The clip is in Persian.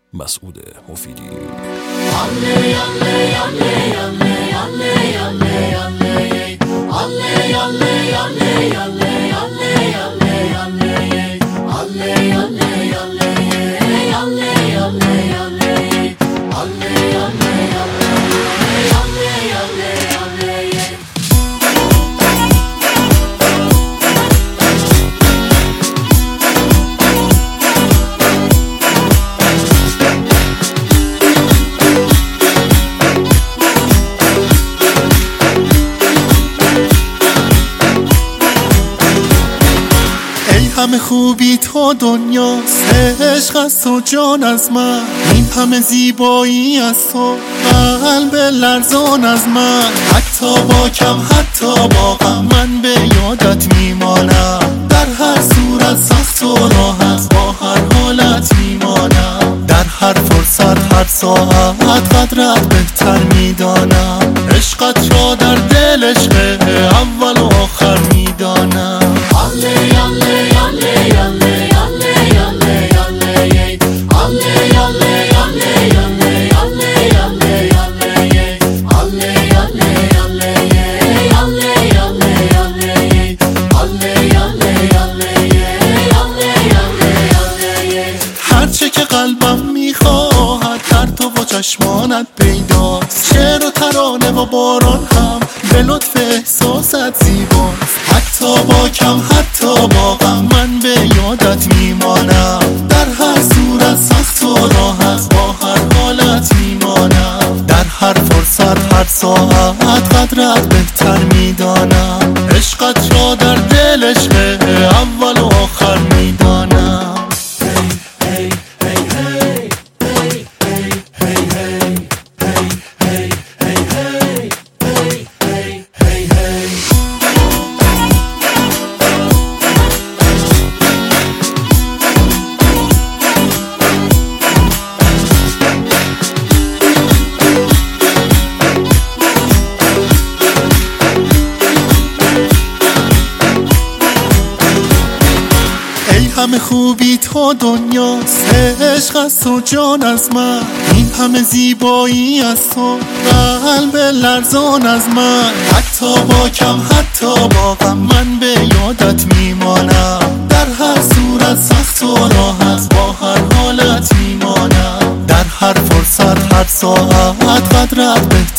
مسعود مفیدی. همه خوبی تو دنیاست، عشق از تو جان از من، این همه زیبایی از تو قلب لرزان از من. حتی با کم حتی با غم من به یادت میمانم، در هر صورت سخت و راحت با هر حالت میمانم. در هر فرصت هر ساعت قدرت بهتر میدانم، عشقت را در دل عشق اول و آخر میدانم. هرچه که قلبم میخواهد در تو و چشمانت پیداست، شعر و ترانه و باران هم به لطف احساست زیباست. حتی با کم حتی با غم من به یادت میمانم، در هر صورت سخت و راحت با هر حالت میمانم. در هر فرصت هر ساعت قدرت بهتر میدانم، عشقت را در دل عشق اول و آخر میدانم. همه خوبی تو دنیاست، عشق از تو جان از من، این همه زیبایی از تو قلب لرزان از من. حتی با کم حتی با غم من به یادت میمانم، در هر صورت سخت و راحت با هر حالت میمانم. در هر فرصت هر ساعت قدرت بهتر